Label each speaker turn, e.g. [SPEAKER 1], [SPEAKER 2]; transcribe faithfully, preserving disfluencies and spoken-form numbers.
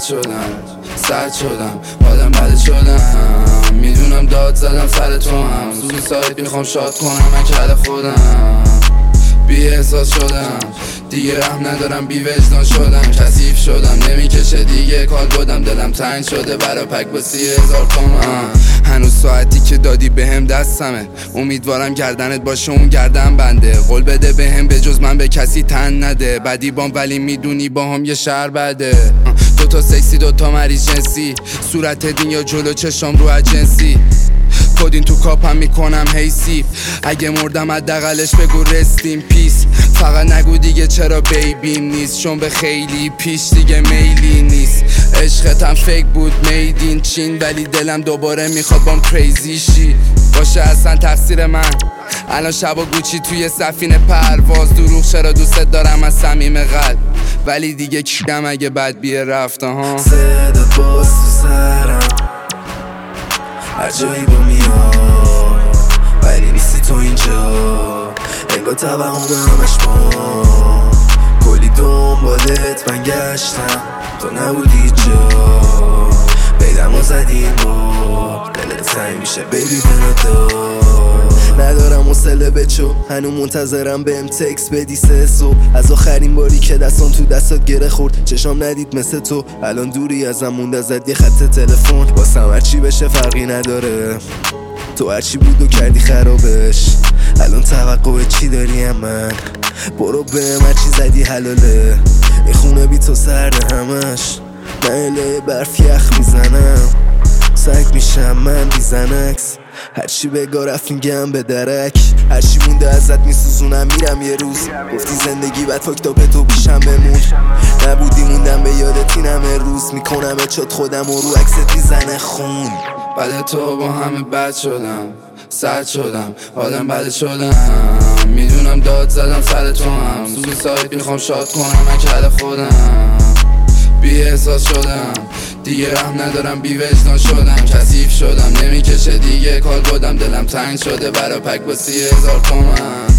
[SPEAKER 1] بد شدم، سرد شدم، آدم بد شدم. میدونم داد زدم سر تو هم، زود سایت میخوام شاد کنم من کل خودم. بی احساس شدم دیگه، رحم ندارم، بی وجدان شدم، کثیف شدم، نمیکشه دیگه کال بودم، دلم تنگ شده برا پک با سی هزار تومن. هنوز ساعتی که دادی بهم دستمه، امیدوارم گردنت باشه اون گردن بنده. قول بده بهم به جز من به کسی تن نده، بدی بام ولی میدونی با هم یه شهر بده. دوتا سکسی دوتا مریض جنسی، صورت دین یا جلو چشام رو اجنسی، کدین تو کاپم میکنم حیثی. اگه مردم حداقلش بگو رستین پیس. فقط نگو دیگه چرا بیبیم نیست، چون به خیلی پیش دیگه میلی نیست. عشقتم فیک بود میدین چین، ولی دلم دوباره میخواد بام کریزی شی. باشه اصلا تقصیر من، الان شبا گوچی توی سفینه پرواز. دروغ چرا دوست دارم از صمیم قلب، ولی دیگه کیرم اگه بد بیه رفته ها.
[SPEAKER 2] صدات باز تو سرم، هر جایی با میاد ولی نیستی تو اینجا. انگار توهم همش ما، کلی دنبالت من گشتم، تو نبودی جا. بیدم زدیم با دلت تنگ میشه بیبی بنادار. ندارم حوصله بچو، هنو منتظرم بهم تکس بدی سه صبح. از آخرین باری که دستان تو دستات گره خورد، چشام ندید مثل تو، الان دوری ازم موند ازت یه خط تلفن. واسم هرچی بشه فرقی نداره، تو هرچی بود و کردی خرابش. الان توقع چی داری هم من؟ برو بهم هرچی زدی حلاله. این خونه بی تو سرده همش، من اله برف یخ میزنم، سگ میشم من بیزنکس. هرچی بگا رفت میگم به درک، هرچی مونده ازت میسوزونم میرم یه روز. گفتی زندگی بد فاکتاپ تو پیشم بمون، نبودی موندم به یادت اینم روز. میکنم اچات خودم و رو عکست میزنه خون.
[SPEAKER 1] بعد تو با همه بد شدم، سرد شدم، آدم بد شدم. میدونم داد زدم سر تو هم، زود سایت میخوام شاد کنم من کل خودم. بی احساس شدم دیگه، رحم ندارم، بی وجدان شدم، کثیف شدم، نمیکشه دیگه کال بودم، دلم تنگ شده برا پک با سی هزار تومن.